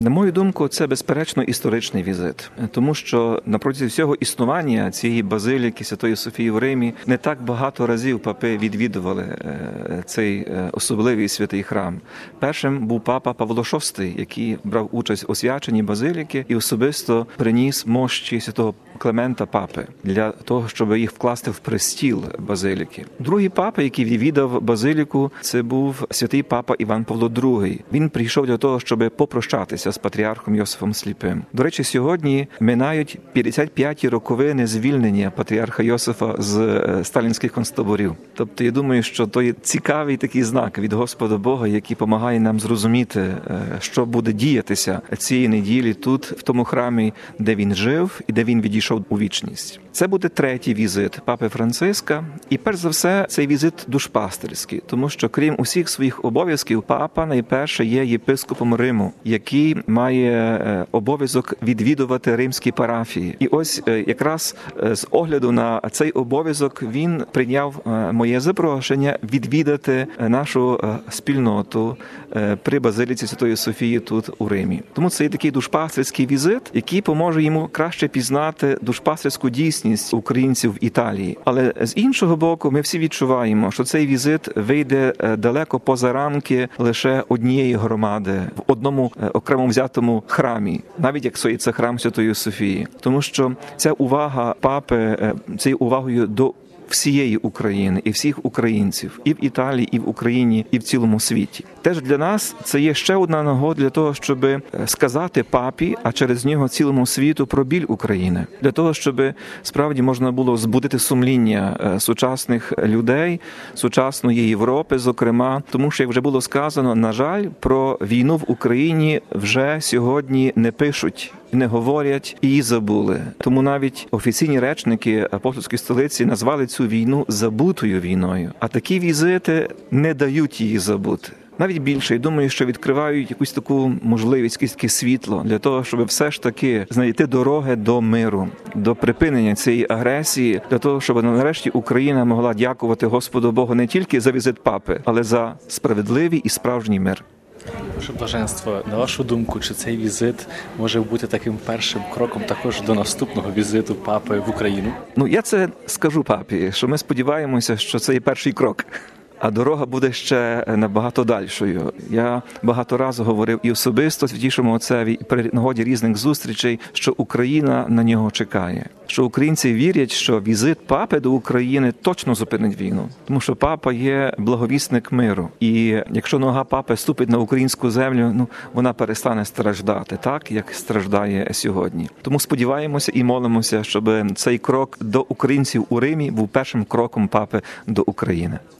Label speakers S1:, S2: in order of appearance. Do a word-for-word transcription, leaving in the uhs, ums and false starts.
S1: На мою думку, це, безперечно, історичний візит, тому що на протязі всього існування цієї базиліки Святої Софії в Римі не так багато разів папи відвідували цей особливий святий храм. Першим був папа Павло шостий, який брав участь у освяченні базиліки і особисто приніс мощі святого Климента папи для того, щоб їх вкласти в престіл базиліки. Другий папа, який відвідав базиліку, це був святий папа Іван Павло другий. Він прийшов для того, щоб попрощатися з патріархом Йосифом Сліпим. До речі, сьогодні минають п'ятдесят п'яті роковини звільнення патріарха Йосифа з сталінських концтаборів. Тобто, я думаю, що то є цікавий такий знак від Господа Бога, який допомагає нам зрозуміти, що буде діятися цієї неділі тут, в тому храмі, де він жив і де він відійшов у вічність. Це буде третій візит папи Франциска, і перш за все цей візит душпастерський, тому що крім усіх своїх обов'язків, папа найперше є єпископом Риму, який має обов'язок відвідувати римські парафії. І ось якраз з огляду на цей обов'язок він прийняв моє запрошення відвідати нашу спільноту при базиліці Святої Софії тут у Римі. Тому це є такий душпастерський візит, який поможе йому краще пізнати душпастерську дійсність українців в Італії. Але з іншого боку, ми всі відчуваємо, що цей візит вийде далеко поза рамки лише однієї громади в одному окремо взятому храмі, навіть як це храм Святої Софії. Тому що ця увага папи, цією увагою до всієї України і всіх українців і в Італії, і в Україні, і в цілому світі. Теж для нас це є ще одна нагода для того, щоб сказати папі, а через нього цілому світу про біль України. Для того, щоб справді можна було збудити сумління сучасних людей, сучасної Європи, зокрема, тому що, як вже було сказано, на жаль, про війну в Україні вже сьогодні не пишуть, не говорять і її забули. Тому навіть офіційні речники апостольської столиці назвали цю війну забутою війною. А такі візити не дають її забути. Навіть більше, я думаю, що відкривають якусь таку можливість, якесь таке світло для того, щоб все ж таки знайти дороги до миру, до припинення цієї агресії, для того, щоб нарешті Україна могла дякувати Господу Богу не тільки за візит папи, але за справедливий і справжній мир.
S2: Ваше блаженство, на вашу думку, чи цей візит може бути таким першим кроком також до наступного візиту папи в Україну?
S1: Ну, я це скажу папі, що ми сподіваємося, що це є перший крок. А дорога буде ще набагато дальшою. Я багато разів говорив і особисто Святійшому Отцеві, і при нагоді різних зустрічей, що Україна на нього чекає. Що українці вірять, що візит папи до України точно зупинить війну. Тому що папа є благовісник миру. І якщо нога папи ступить на українську землю, ну, вона перестане страждати так, як страждає сьогодні. Тому сподіваємося і молимося, щоб цей крок до українців у Римі був першим кроком папи до України.